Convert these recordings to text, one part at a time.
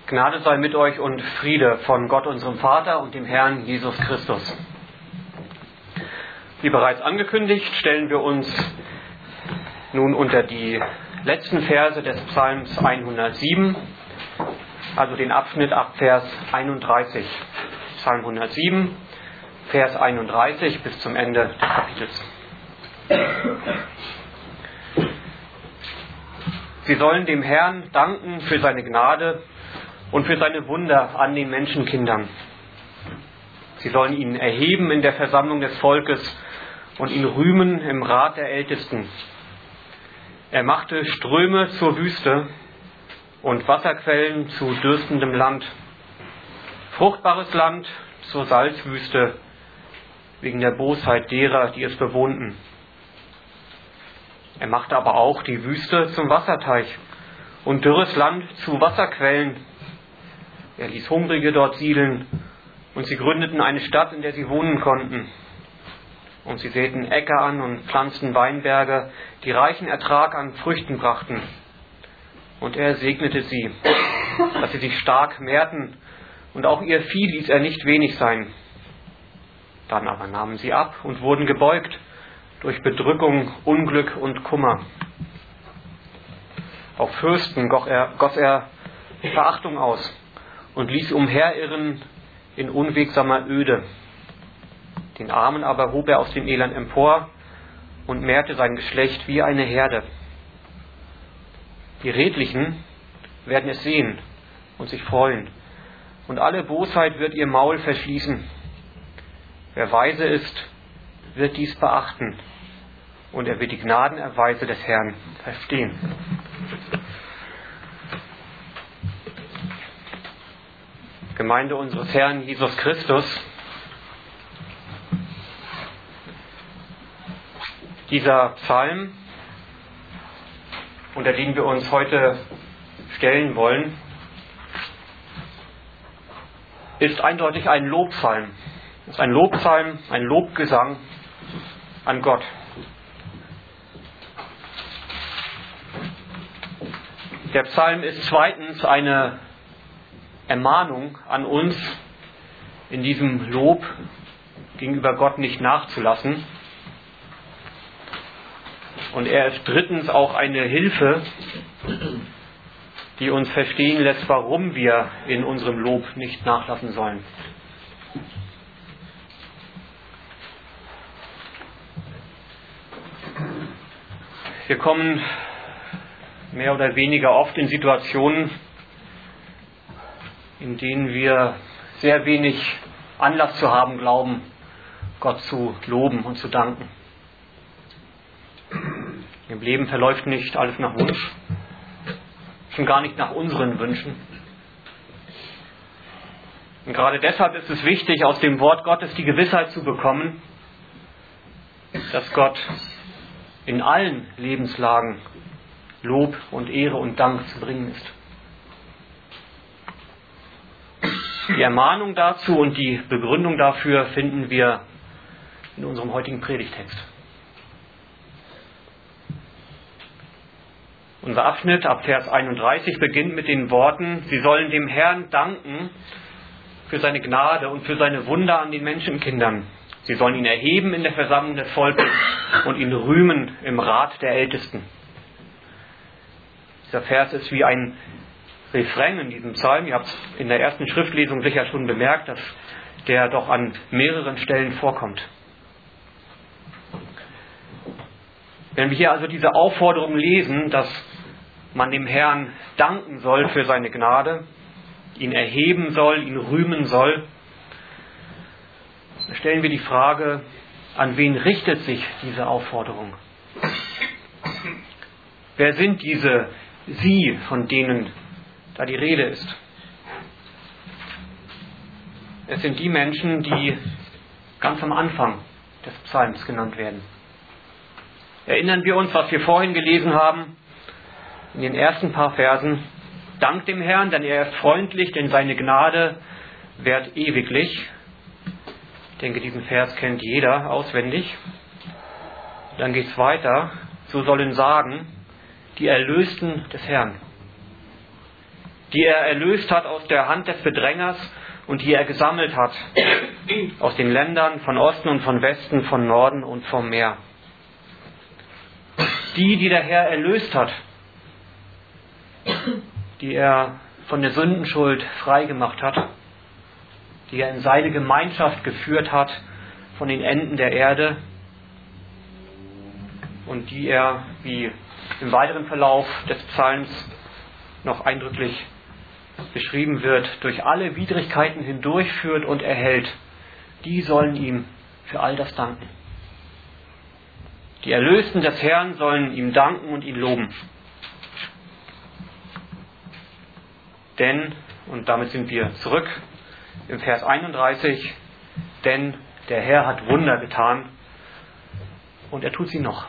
Gnade sei mit euch und Friede von Gott, unserem Vater und dem Herrn Jesus Christus. Wie bereits angekündigt, stellen wir uns nun unter die letzten Verse des Psalms 107, also den Abschnitt ab Vers 31. Psalm 107, Vers 31 bis zum Ende des Kapitels. Sie sollen dem Herrn danken für seine Gnade und für seine Wunder an den Menschenkindern. Sie sollen ihn erheben in der Versammlung des Volkes und ihn rühmen im Rat der Ältesten. Er machte Ströme zur Wüste und Wasserquellen zu dürstendem Land, fruchtbares Land zur Salzwüste, wegen der Bosheit derer, die es bewohnten. Er machte aber auch die Wüste zum Wasserteich und dürres Land zu Wasserquellen. Er ließ Hungrige dort siedeln und sie gründeten eine Stadt, in der sie wohnen konnten. Und sie säten Äcker an und pflanzten Weinberge, die reichen Ertrag an Früchten brachten. Und er segnete sie, dass sie sich stark mehrten, und auch ihr Vieh ließ er nicht wenig sein. Dann aber nahmen sie ab und wurden gebeugt durch Bedrückung, Unglück und Kummer. Auf Fürsten goss er Verachtung aus und ließ sie umherirren in unwegsamer Öde. Den Armen aber hob er aus dem Elend empor und mehrte sein Geschlecht wie eine Herde. Die Redlichen werden es sehen und sich freuen, und alle Bosheit wird ihr Maul verschließen. Wer weise ist, wird dies beachten, und er wird die Gnadenerweise des Herrn verstehen. Gemeinde unseres Herrn Jesus Christus, dieser Psalm, unter den wir uns heute stellen wollen, ist eindeutig ein Lobpsalm. Es ist ein Lobpsalm, ein Lobgesang an Gott. Der Psalm ist zweitens eine Ermahnung an uns, in diesem Lob gegenüber Gott nicht nachzulassen. Und er ist drittens auch eine Hilfe, die uns verstehen lässt, warum wir in unserem Lob nicht nachlassen sollen. Wir kommen mehr oder weniger oft in Situationen, in denen wir sehr wenig Anlass zu haben glauben, Gott zu loben und zu danken. Im Leben verläuft nicht alles nach Wunsch, schon gar nicht nach unseren Wünschen. Und gerade deshalb ist es wichtig, aus dem Wort Gottes die Gewissheit zu bekommen, dass Gott in allen Lebenslagen Lob und Ehre und Dank zu bringen ist. Die Ermahnung dazu und die Begründung dafür finden wir in unserem heutigen Predigtext. Unser Abschnitt ab Vers 31 beginnt mit den Worten: Sie sollen dem Herrn danken für seine Gnade und für seine Wunder an den Menschenkindern. Sie sollen ihn erheben in der Versammlung des Volkes und ihn rühmen im Rat der Ältesten. Dieser Vers ist wie ein Refrain in diesem Psalm. Ihr habt es in der ersten Schriftlesung sicher schon bemerkt, dass der doch an mehreren Stellen vorkommt. Wenn wir hier also diese Aufforderung lesen, dass man dem Herrn danken soll für seine Gnade, ihn erheben soll, ihn rühmen soll, dann stellen wir die Frage, an wen richtet sich diese Aufforderung? Wer sind diese Sie, von denen da die Rede ist? Es sind die Menschen, die ganz am Anfang des Psalms genannt werden. Erinnern wir uns, was wir vorhin gelesen haben, in den ersten paar Versen: Dankt dem Herrn, denn er ist freundlich, denn seine Gnade währt ewiglich. Ich denke, diesen Vers kennt jeder auswendig. Dann geht es weiter: So sollen sagen die Erlösten des Herrn. die er erlöst hat aus der Hand des Bedrängers und die er gesammelt hat aus den Ländern von Osten und von Westen, von Norden und vom Meer. Die der Herr erlöst hat, die er von der Sündenschuld freigemacht hat, die er in seine Gemeinschaft geführt hat von den Enden der Erde und die er, wie im weiteren Verlauf des Psalms noch eindrücklich beschrieben wird, durch alle Widrigkeiten hindurchführt und erhält, die sollen ihm für all das danken. Die Erlösten des Herrn sollen ihm danken und ihn loben. Denn, und damit sind wir zurück im Vers 31, denn der Herr hat Wunder getan und er tut sie noch.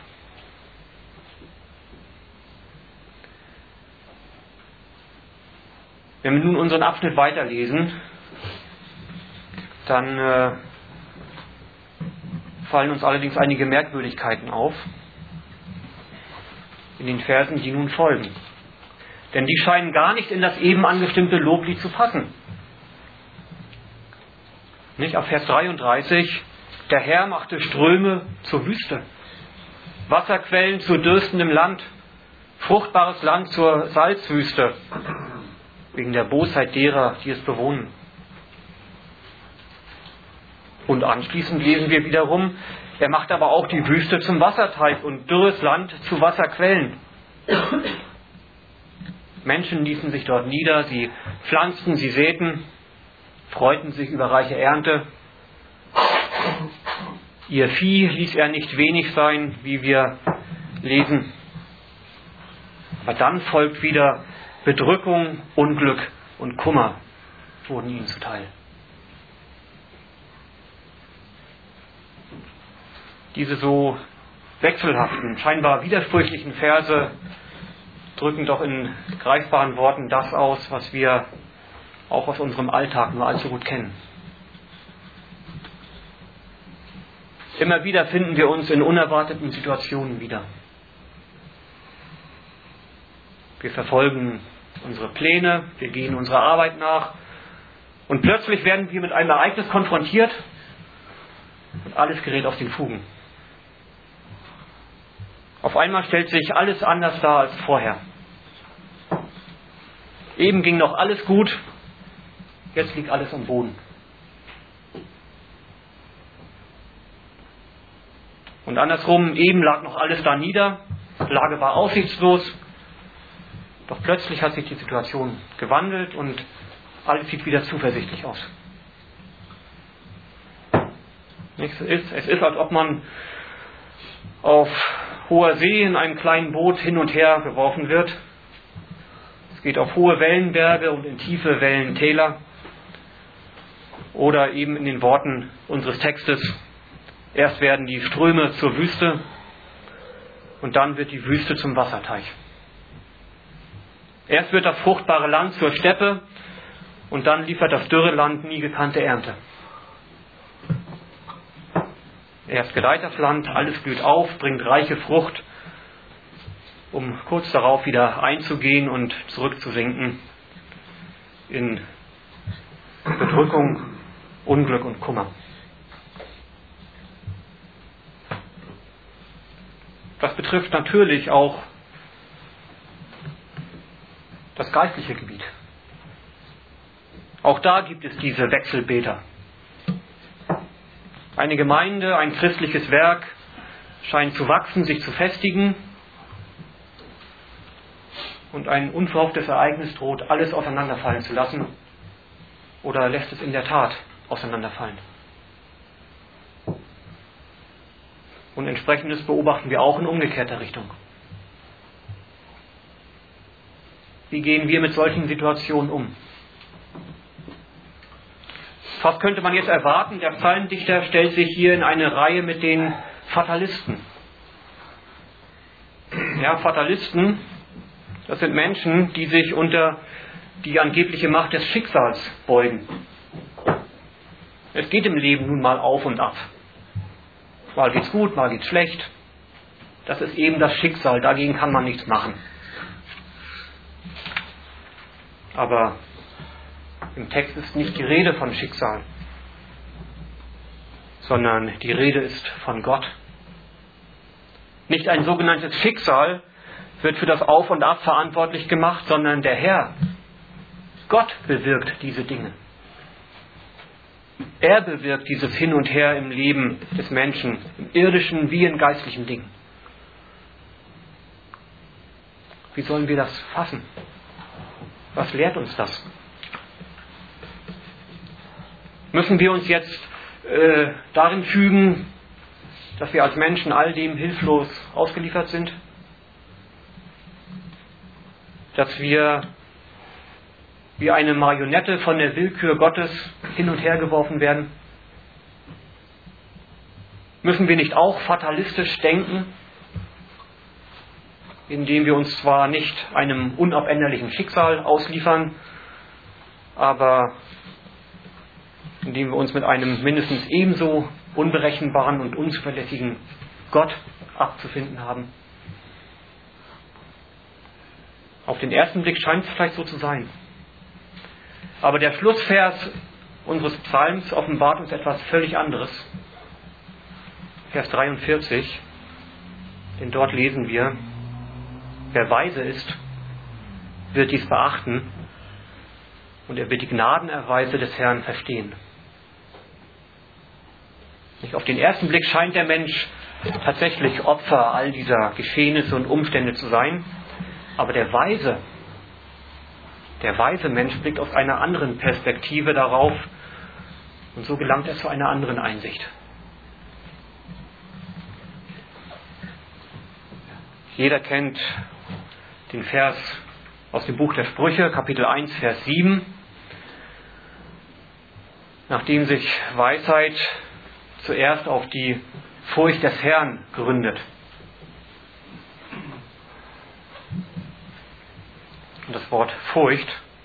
Wenn wir nun unseren Abschnitt weiterlesen, dann fallen uns allerdings einige Merkwürdigkeiten auf in den Versen, die nun folgen. Denn die scheinen gar nicht in das eben angestimmte Loblied zu passen. Nicht? Auf Vers 33, der Herr machte Ströme zur Wüste, Wasserquellen zu dürstendem Land, fruchtbares Land zur Salzwüste, wegen der Bosheit derer, die es bewohnen. Und anschließend lesen wir wiederum, er macht aber auch die Wüste zum Wasserteich und dürres Land zu Wasserquellen. Menschen ließen sich dort nieder, sie pflanzten, sie säten, freuten sich über reiche Ernte. Ihr Vieh ließ er nicht wenig sein, wie wir lesen. Aber dann folgt wieder Bedrückung, Unglück und Kummer wurden ihnen zuteil. Diese so wechselhaften, scheinbar widersprüchlichen Verse drücken doch in greifbaren Worten das aus, was wir auch aus unserem Alltag nur allzu gut kennen. Immer wieder finden wir uns in unerwarteten Situationen wieder. Wir verfolgen unsere Pläne, wir gehen unserer Arbeit nach und plötzlich werden wir mit einem Ereignis konfrontiert und alles gerät aus den Fugen. Auf einmal stellt sich alles anders dar als vorher. Eben ging noch alles gut, jetzt liegt alles am Boden. Und andersrum, eben lag noch alles da nieder, die Lage war aussichtslos, doch plötzlich hat sich die Situation gewandelt und alles sieht wieder zuversichtlich aus. Es ist, als ob man auf hoher See in einem kleinen Boot hin und her geworfen wird. Es geht auf hohe Wellenberge und in tiefe Wellentäler. Oder eben in den Worten unseres Textes, erst werden die Ströme zur Wüste und dann wird die Wüste zum Wasserteich. Erst wird das fruchtbare Land zur Steppe und dann liefert das dürre Land nie gekannte Ernte. Erst gedeiht das Land, alles blüht auf, bringt reiche Frucht, um kurz darauf wieder einzugehen und zurückzusinken in Bedrückung, Unglück und Kummer. Das betrifft natürlich auch das geistliche Gebiet. Auch da gibt es diese Wechselbäder. Eine Gemeinde, ein christliches Werk scheint zu wachsen, sich zu festigen und ein unverhofftes Ereignis droht, alles auseinanderfallen zu lassen oder lässt es in der Tat auseinanderfallen. Und entsprechendes beobachten wir auch in umgekehrter Richtung. Wie gehen wir mit solchen Situationen um? Fast könnte man jetzt erwarten, der Psalmdichter stellt sich hier in eine Reihe mit den Fatalisten. Ja, Fatalisten, das sind Menschen, die sich unter die angebliche Macht des Schicksals beugen. Es geht im Leben nun mal auf und ab. Mal geht's gut, mal geht's schlecht. Das ist eben das Schicksal, dagegen kann man nichts machen. Aber im Text ist nicht die Rede von Schicksal, sondern die Rede ist von Gott. Nicht ein sogenanntes Schicksal wird für das Auf und Ab verantwortlich gemacht, sondern der Herr, Gott, bewirkt diese Dinge. Er bewirkt dieses Hin und Her im Leben des Menschen, im irdischen wie in geistlichen Dingen. Wie sollen wir das fassen? Was lehrt uns das? Müssen wir uns jetzt darin fügen, dass wir als Menschen all dem hilflos ausgeliefert sind? Dass wir wie eine Marionette von der Willkür Gottes hin und her geworfen werden? Müssen wir nicht auch fatalistisch denken, indem wir uns zwar nicht einem unabänderlichen Schicksal ausliefern, aber indem wir uns mit einem mindestens ebenso unberechenbaren und unzuverlässigen Gott abzufinden haben? Auf den ersten Blick scheint es vielleicht so zu sein. Aber der Schlussvers unseres Psalms offenbart uns etwas völlig anderes. Vers 43, denn dort lesen wir: Wer weise ist, wird dies beachten und er wird die Gnadenerweise des Herrn verstehen. Nicht auf den ersten Blick scheint der Mensch tatsächlich Opfer all dieser Geschehnisse und Umstände zu sein, aber der weise Mensch blickt aus einer anderen Perspektive darauf und so gelangt er zu einer anderen Einsicht. Jeder kennt den Vers aus dem Buch der Sprüche, Kapitel 1, Vers 7. Nachdem sich Weisheit zuerst auf die Furcht des Herrn gründet. Und das Wort Furcht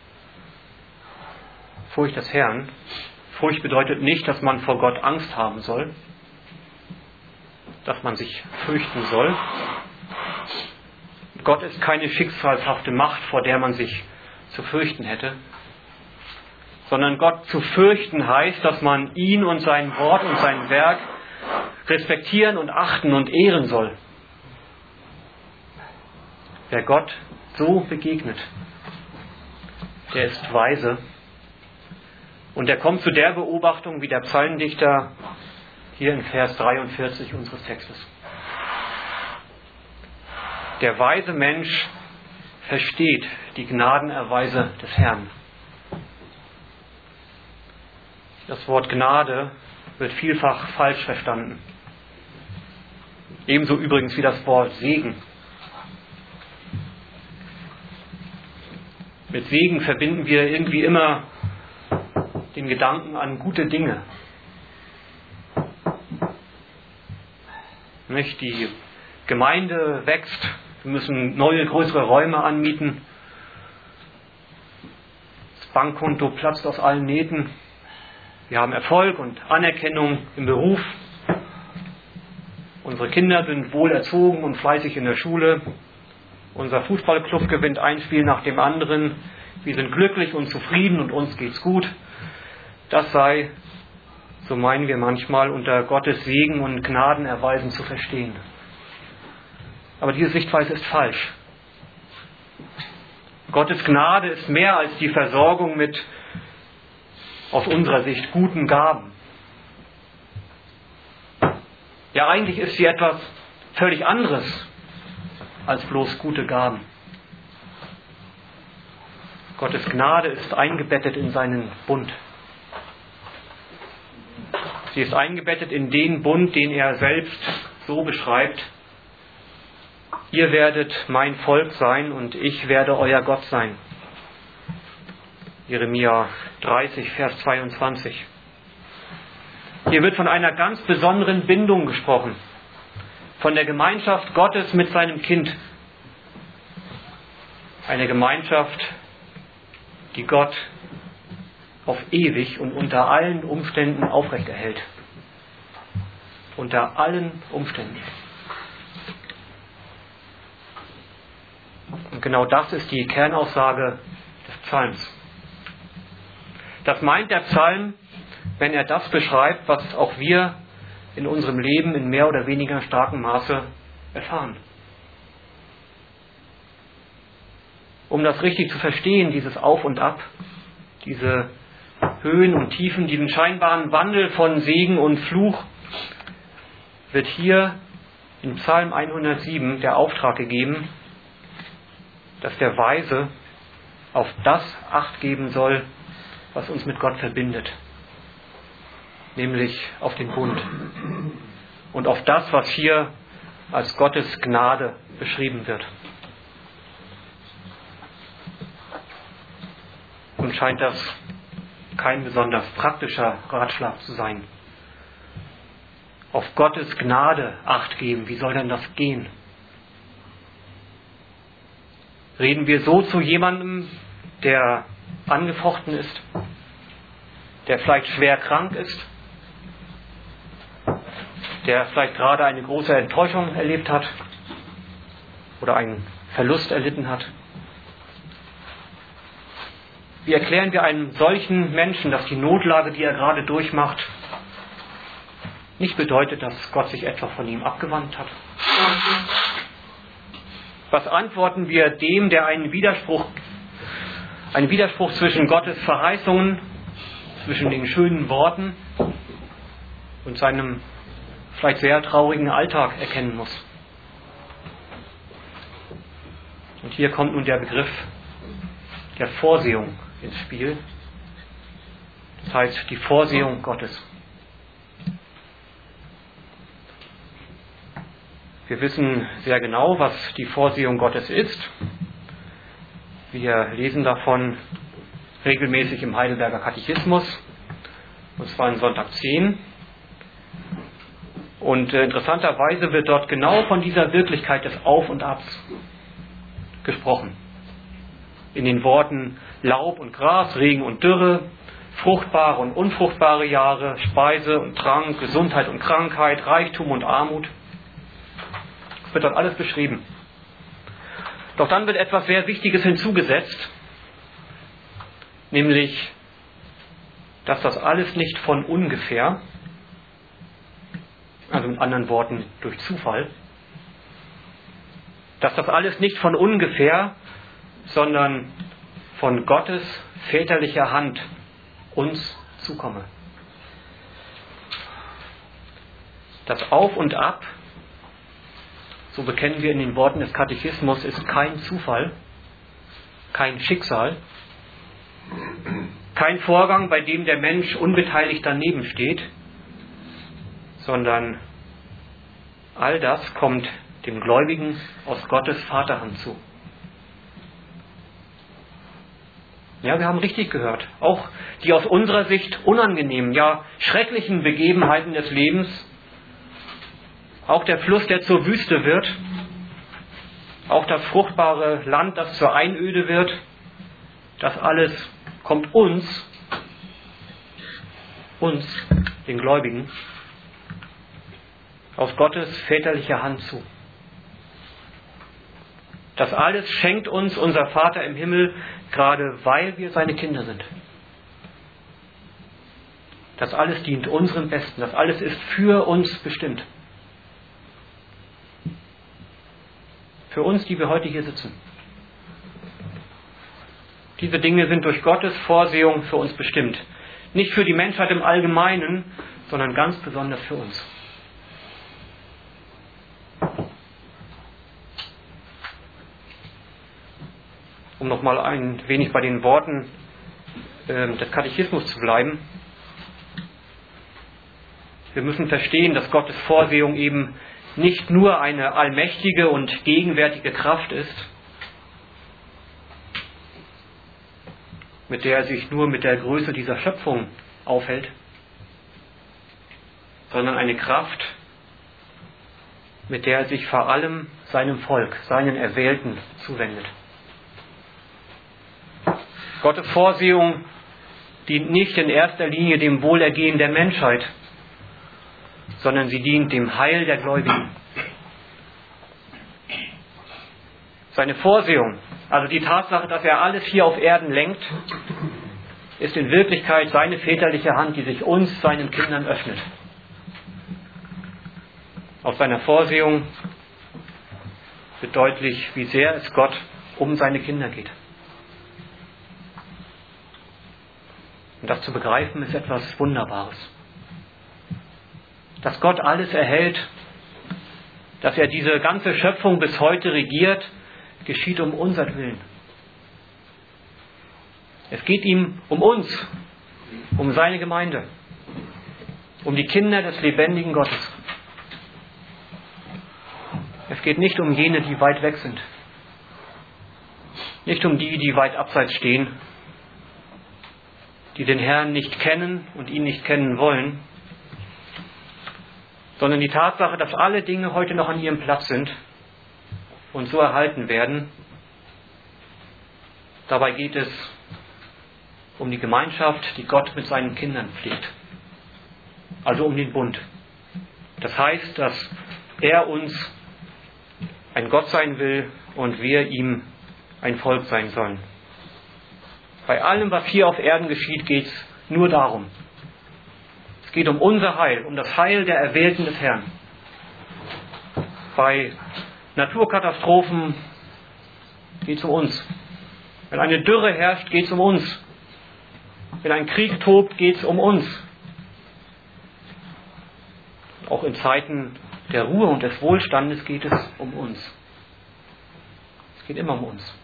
des Herrn, Furcht bedeutet nicht, dass man vor Gott Angst haben soll, dass man sich fürchten soll. Gott ist keine schicksalshafte Macht, vor der man sich zu fürchten hätte, sondern Gott zu fürchten heißt, dass man ihn und sein Wort und sein Werk respektieren und achten und ehren soll. Wer Gott so begegnet, der ist weise und der kommt zu der Beobachtung wie der Psalmdichter hier in Vers 43 unseres Textes. Der weise Mensch versteht die Gnadenerweise des Herrn. Das Wort Gnade wird vielfach falsch verstanden. Ebenso übrigens wie das Wort Segen. Mit Segen verbinden wir irgendwie immer den Gedanken an gute Dinge. Nicht? Die Gemeinde wächst, wir müssen neue, größere Räume anmieten. Das Bankkonto platzt aus allen Nähten. Wir haben Erfolg und Anerkennung im Beruf. Unsere Kinder sind wohl erzogen und fleißig in der Schule. Unser Fußballclub gewinnt ein Spiel nach dem anderen. Wir sind glücklich und zufrieden und uns geht's gut. Das sei, so meinen wir manchmal, unter Gottes Segen und Gnadenerweisen zu verstehen. Aber diese Sichtweise ist falsch. Gottes Gnade ist mehr als die Versorgung mit, aus unserer Sicht, guten Gaben. Ja, eigentlich ist sie etwas völlig anderes als bloß gute Gaben. Gottes Gnade ist eingebettet in seinen Bund. Sie ist eingebettet in den Bund, den er selbst so beschreibt: Ihr werdet mein Volk sein und ich werde euer Gott sein. Jeremia 30, Vers 22. Hier wird von einer ganz besonderen Bindung gesprochen. Von der Gemeinschaft Gottes mit seinem Kind. Eine Gemeinschaft, die Gott auf ewig und unter allen Umständen aufrechterhält. Unter allen Umständen. Und genau das ist die Kernaussage des Psalms. Das meint der Psalm, wenn er das beschreibt, was auch wir in unserem Leben in mehr oder weniger starkem Maße erfahren. Um das richtig zu verstehen, dieses Auf und Ab, diese Höhen und Tiefen, diesen scheinbaren Wandel von Segen und Fluch, wird hier in Psalm 107 der Auftrag gegeben, dass der Weise auf das Acht geben soll, was uns mit Gott verbindet, nämlich auf den Bund und auf das, was hier als Gottes Gnade beschrieben wird. Und scheint das kein besonders praktischer Ratschlag zu sein. Auf Gottes Gnade Acht geben, wie soll denn das gehen? Reden wir so zu jemandem, der angefochten ist, der vielleicht schwer krank ist, der vielleicht gerade eine große Enttäuschung erlebt hat oder einen Verlust erlitten hat? Wie erklären wir einem solchen Menschen, dass die Notlage, die er gerade durchmacht, nicht bedeutet, dass Gott sich etwa von ihm abgewandt hat? Was antworten wir dem, der einen Widerspruch zwischen Gottes Verheißungen, zwischen den schönen Worten und seinem vielleicht sehr traurigen Alltag erkennen muss? Und hier kommt nun der Begriff der Vorsehung ins Spiel. Das heißt, die Vorsehung Gottes. Wir wissen sehr genau, was die Vorsehung Gottes ist. Wir lesen davon regelmäßig im Heidelberger Katechismus, und zwar in Sonntag 10. Und interessanterweise wird dort genau von dieser Wirklichkeit des Auf und Abs gesprochen. In den Worten Laub und Gras, Regen und Dürre, fruchtbare und unfruchtbare Jahre, Speise und Trank, Gesundheit und Krankheit, Reichtum und Armut. Das wird dort alles beschrieben. Doch dann wird etwas sehr Wichtiges hinzugesetzt, nämlich, dass das alles nicht von ungefähr, also mit anderen Worten durch Zufall, dass das alles nicht von ungefähr, sondern von Gottes väterlicher Hand uns zukomme. Das Auf und Ab, so bekennen wir in den Worten des Katechismus, ist kein Zufall, kein Schicksal, kein Vorgang, bei dem der Mensch unbeteiligt daneben steht, sondern all das kommt dem Gläubigen aus Gottes Vaterhand zu. Ja, wir haben richtig gehört. Auch die aus unserer Sicht unangenehmen, ja schrecklichen Begebenheiten des Lebens, auch der Fluss, der zur Wüste wird, auch das fruchtbare Land, das zur Einöde wird, das alles kommt uns, den Gläubigen, aus Gottes väterlicher Hand zu. Das alles schenkt uns unser Vater im Himmel, gerade weil wir seine Kinder sind. Das alles dient unserem Besten. Das alles ist für uns bestimmt. Für uns, die wir heute hier sitzen. Diese Dinge sind durch Gottes Vorsehung für uns bestimmt. Nicht für die Menschheit im Allgemeinen, sondern ganz besonders für uns. Um nochmal ein wenig bei den Worten des Katechismus zu bleiben. Wir müssen verstehen, dass Gottes Vorsehung eben nicht nur eine allmächtige und gegenwärtige Kraft ist, mit der er sich nur mit der Größe dieser Schöpfung aufhält, sondern eine Kraft, mit der er sich vor allem seinem Volk, seinen Erwählten zuwendet. Gottes Vorsehung dient nicht in erster Linie dem Wohlergehen der Menschheit, sondern sie dient dem Heil der Gläubigen. Seine Vorsehung, Also die Tatsache, dass er alles hier auf Erden lenkt, ist in Wirklichkeit seine väterliche Hand, die sich uns, seinen Kindern, öffnet. Aus seiner Vorsehung wird deutlich, wie sehr es Gott um seine Kinder geht. Und das zu begreifen, ist etwas Wunderbares. Dass Gott alles erhält, dass er diese ganze Schöpfung bis heute regiert, geschieht um unsertwillen. Es geht ihm um uns, um seine Gemeinde, um die Kinder des lebendigen Gottes. Es geht nicht um jene, die weit weg sind. Nicht um die, die weit abseits stehen, die den Herrn nicht kennen und ihn nicht kennen wollen, sondern die Tatsache, dass alle Dinge heute noch an ihrem Platz sind und so erhalten werden. Dabei geht es um die Gemeinschaft, die Gott mit seinen Kindern pflegt. Also um den Bund. Das heißt, dass er uns ein Gott sein will und wir ihm ein Volk sein sollen. Bei allem, was hier auf Erden geschieht, geht es nur darum. Es geht um unser Heil, um das Heil der Erwählten des Herrn. Bei Naturkatastrophen geht es um uns. Wenn eine Dürre herrscht, geht es um uns. Wenn ein Krieg tobt, geht es um uns. Auch in Zeiten der Ruhe und des Wohlstandes geht es um uns. Es geht immer um uns.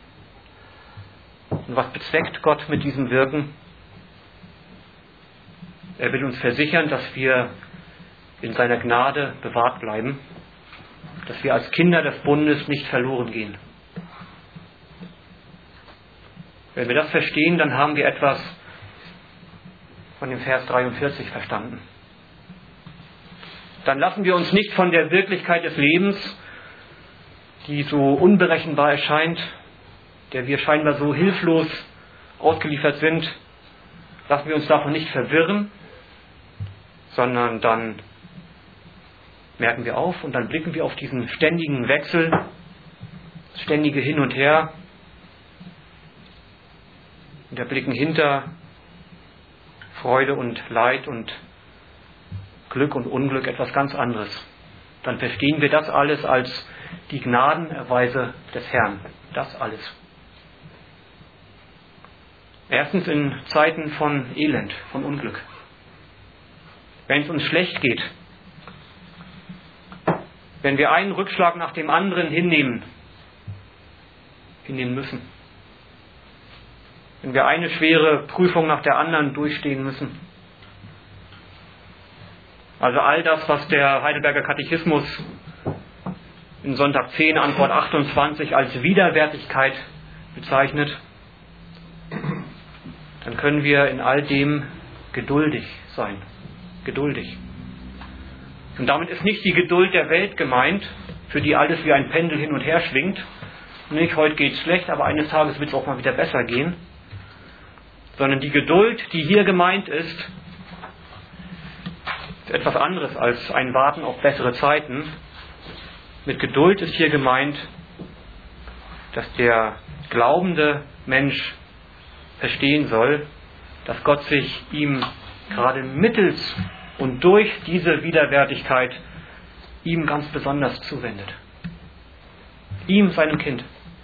Und was bezweckt Gott mit diesem Wirken? Er will uns versichern, dass wir in seiner Gnade bewahrt bleiben, dass wir als Kinder des Bundes nicht verloren gehen. Wenn wir das verstehen, dann haben wir etwas von dem Vers 43 verstanden. Dann lassen wir uns nicht von der Wirklichkeit des Lebens, die so unberechenbar erscheint, der wir scheinbar so hilflos ausgeliefert sind, lassen wir uns davon nicht verwirren, sondern dann merken wir auf und dann blicken wir auf diesen ständigen Wechsel, das ständige Hin und Her. Und wir blicken hinter Freude und Leid und Glück und Unglück etwas ganz anderes. Dann verstehen wir das alles als die Gnadenerweise des Herrn. Das alles. Erstens in Zeiten von Elend, von Unglück. Wenn es uns schlecht geht, wenn wir einen Rückschlag nach dem anderen hinnehmen müssen, wenn wir eine schwere Prüfung nach der anderen durchstehen müssen. Also all das, was der Heidelberger Katechismus in Sonntag 10, Antwort 28 als Widerwärtigkeit bezeichnet, dann können wir in all dem geduldig sein. Geduldig. Und damit ist nicht die Geduld der Welt gemeint, für die alles wie ein Pendel hin und her schwingt. Nicht, heute geht es schlecht, aber eines Tages wird es auch mal wieder besser gehen. Sondern die Geduld, die hier gemeint ist etwas anderes als ein Warten auf bessere Zeiten. Mit Geduld ist hier gemeint, dass der glaubende Mensch verstehen soll, dass Gott sich ihm gerade mittels und durch diese Widerwärtigkeit ihm ganz besonders zuwendet. Ihm, seinem Kind.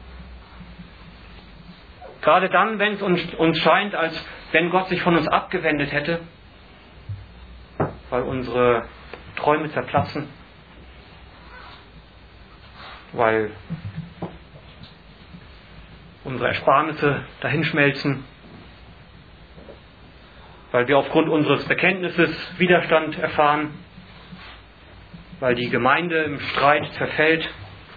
Gerade dann, wenn es uns scheint, als wenn Gott sich von uns abgewendet hätte, weil unsere Träume zerplatzen, weil unsere Ersparnisse dahinschmelzen, weil wir aufgrund unseres Bekenntnisses Widerstand erfahren, weil die Gemeinde im Streit zerfällt,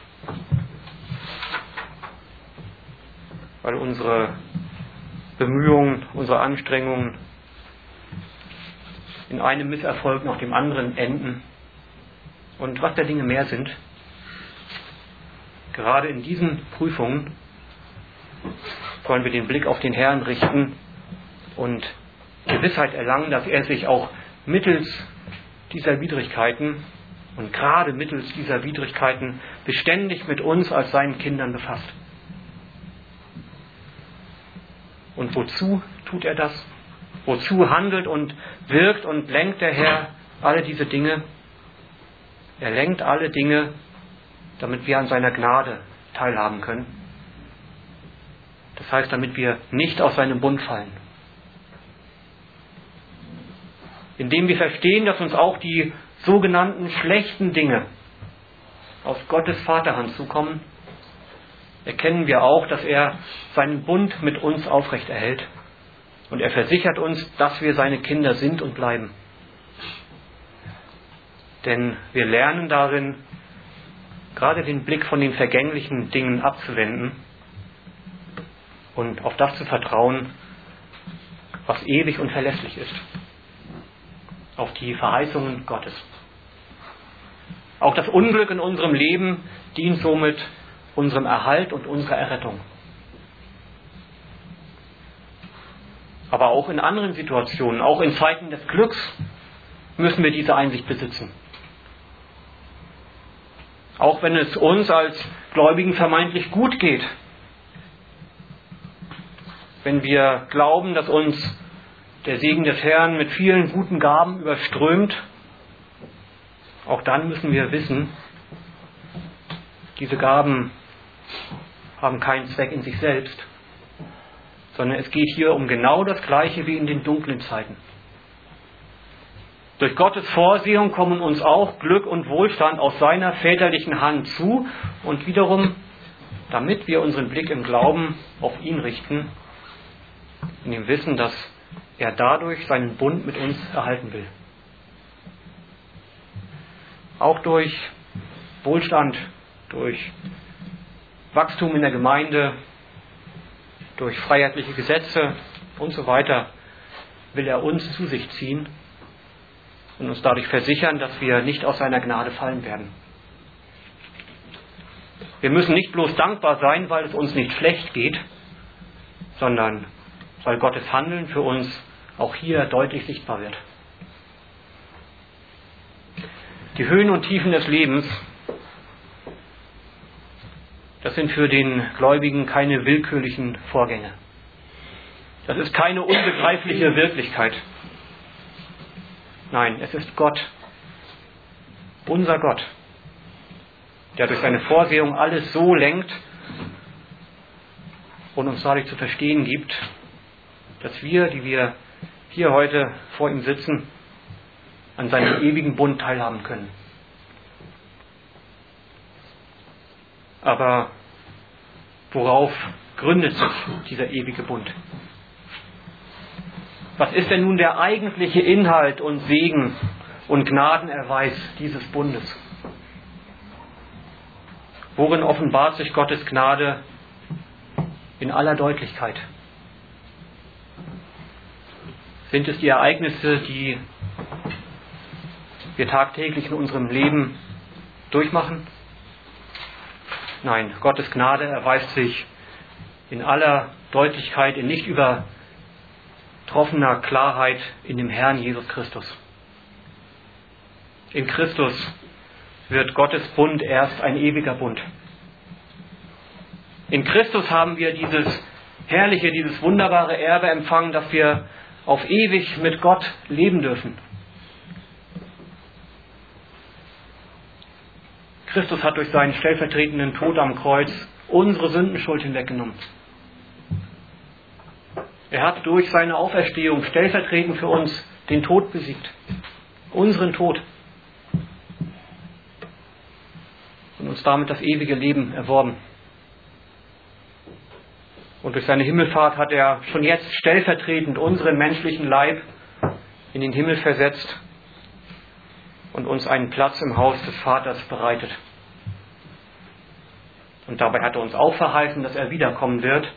weil unsere Bemühungen, unsere Anstrengungen in einem Misserfolg nach dem anderen enden und was der Dinge mehr sind. Gerade in diesen Prüfungen sollen wir den Blick auf den Herrn richten und Gewissheit erlangen, dass er sich auch mittels dieser Widrigkeiten und gerade mittels dieser Widrigkeiten beständig mit uns als seinen Kindern befasst. Und wozu tut er das? Wozu handelt und wirkt und lenkt der Herr alle diese Dinge? Er lenkt alle Dinge, damit wir an seiner Gnade teilhaben können. Das heißt, damit wir nicht aus seinem Bund fallen. Indem wir verstehen, dass uns auch die sogenannten schlechten Dinge aus Gottes Vaterhand zukommen, erkennen wir auch, dass er seinen Bund mit uns aufrechterhält. Und er versichert uns, dass wir seine Kinder sind und bleiben. Denn wir lernen darin, gerade den Blick von den vergänglichen Dingen abzuwenden und auf das zu vertrauen, was ewig und verlässlich ist. Auf die Verheißungen Gottes. Auch das Unglück in unserem Leben dient somit unserem Erhalt und unserer Errettung. Aber auch in anderen Situationen, auch in Zeiten des Glücks, müssen wir diese Einsicht besitzen. Auch wenn es uns als Gläubigen vermeintlich gut geht, wenn wir glauben, dass uns der Segen des Herrn mit vielen guten Gaben überströmt, auch dann müssen wir wissen, diese Gaben haben keinen Zweck in sich selbst, sondern es geht hier um genau das Gleiche wie in den dunklen Zeiten. Durch Gottes Vorsehung kommen uns auch Glück und Wohlstand aus seiner väterlichen Hand zu und wiederum, damit wir unseren Blick im Glauben auf ihn richten, in dem Wissen, dass er dadurch seinen Bund mit uns erhalten will. Auch durch Wohlstand, durch Wachstum in der Gemeinde, durch freiheitliche Gesetze und so weiter will er uns zu sich ziehen und uns dadurch versichern, dass wir nicht aus seiner Gnade fallen werden. Wir müssen nicht bloß dankbar sein, weil es uns nicht schlecht geht, sondern weil Gottes Handeln für uns auch hier deutlich sichtbar wird. Die Höhen und Tiefen des Lebens, das sind für den Gläubigen keine willkürlichen Vorgänge. Das ist keine unbegreifliche Wirklichkeit. Nein, es ist Gott, unser Gott, der durch seine Vorsehung alles so lenkt und uns dadurch zu verstehen gibt, dass wir, die wir hier heute vor ihm sitzen, an seinem ewigen Bund teilhaben können. Aber worauf gründet sich dieser ewige Bund? Was ist denn nun der eigentliche Inhalt und Segen und Gnadenerweis dieses Bundes? Worin offenbart sich Gottes Gnade in aller Deutlichkeit? Sind es die Ereignisse, die wir tagtäglich in unserem Leben durchmachen? Nein, Gottes Gnade erweist sich in aller Deutlichkeit, in nicht übertroffener Klarheit in dem Herrn Jesus Christus. In Christus wird Gottes Bund erst ein ewiger Bund. In Christus haben wir dieses herrliche, dieses wunderbare Erbe empfangen, dass wir auf ewig mit Gott leben dürfen. Christus hat durch seinen stellvertretenden Tod am Kreuz unsere Sündenschuld hinweggenommen. Er hat durch seine Auferstehung stellvertretend für uns den Tod besiegt. Unseren Tod. Und uns damit das ewige Leben erworben. Und durch seine Himmelfahrt hat er schon jetzt stellvertretend unseren menschlichen Leib in den Himmel versetzt und uns einen Platz im Haus des Vaters bereitet. Und dabei hat er uns auch verheißen, dass er wiederkommen wird,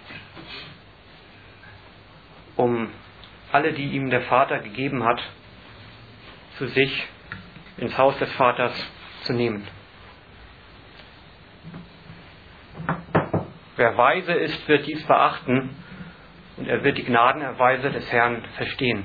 um alle, die ihm der Vater gegeben hat, zu sich ins Haus des Vaters zu nehmen. Wer weise ist, wird dies beachten und er wird die Gnadenerweise des Herrn verstehen.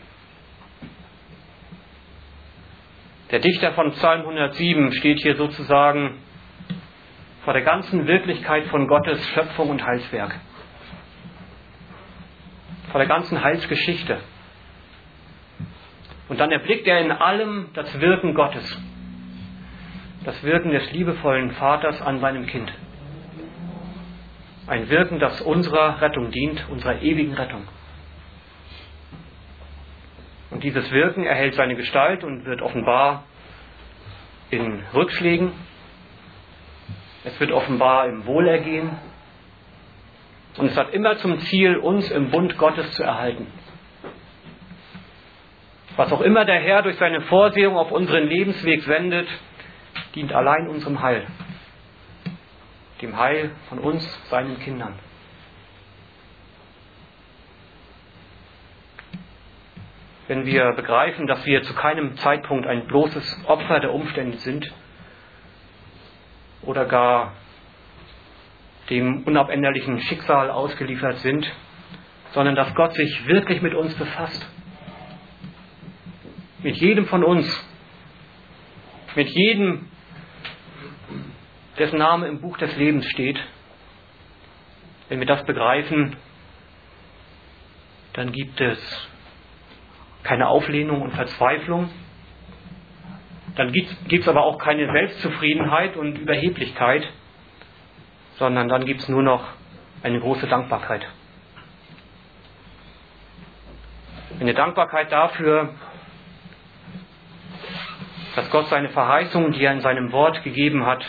Der Dichter von Psalm 107 steht hier sozusagen vor der ganzen Wirklichkeit von Gottes Schöpfung und Heilswerk. vor der ganzen Heilsgeschichte. Und dann erblickt er in allem das Wirken Gottes, das Wirken des liebevollen Vaters an seinem Kind. Ein Wirken, das unserer Rettung dient, unserer ewigen Rettung. Und dieses Wirken erhält seine Gestalt und wird offenbar in Rückschlägen. Es wird offenbar im Wohlergehen. Und es hat immer zum Ziel, uns im Bund Gottes zu erhalten. Was auch immer der Herr durch seine Vorsehung auf unseren Lebensweg sendet, dient allein unserem Heil. Dem Heil von uns, seinen Kindern. Wenn wir begreifen, dass wir zu keinem Zeitpunkt ein bloßes Opfer der Umstände sind oder gar dem unabänderlichen Schicksal ausgeliefert sind, sondern dass Gott sich wirklich mit uns befasst. Mit jedem von uns. Mit jedem, dessen Name im Buch des Lebens steht. Wenn wir das begreifen, dann gibt es keine Auflehnung und Verzweiflung. Dann gibt es aber auch keine Selbstzufriedenheit und Überheblichkeit, sondern dann gibt es nur noch eine große Dankbarkeit. Eine Dankbarkeit dafür, dass Gott seine Verheißungen, die er in seinem Wort gegeben hat,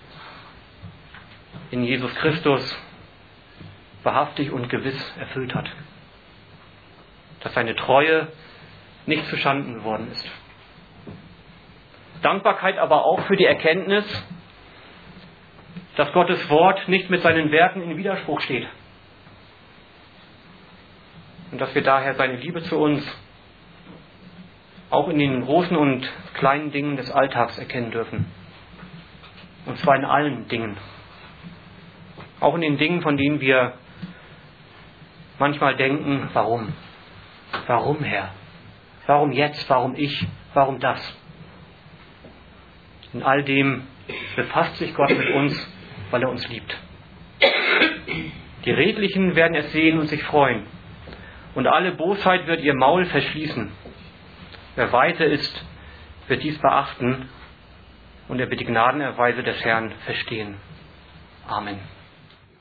in Jesus Christus wahrhaftig und gewiss erfüllt hat. Dass seine Treue nicht zuschanden geworden ist. Dankbarkeit aber auch für die Erkenntnis, dass Gottes Wort nicht mit seinen Werken in Widerspruch steht. Und dass wir daher seine Liebe zu uns auch in den großen und kleinen Dingen des Alltags erkennen dürfen. Und zwar in allen Dingen. Auch in den Dingen, von denen wir manchmal denken, warum? Warum, Herr? Warum jetzt? Warum ich? Warum das? In all dem befasst sich Gott mit uns, weil er uns liebt. Die Redlichen werden es sehen und sich freuen. Und alle Bosheit wird ihr Maul verschließen. Wer weise ist, wird dies beachten und er wird die Gnadenerweise des Herrn verstehen. Amen.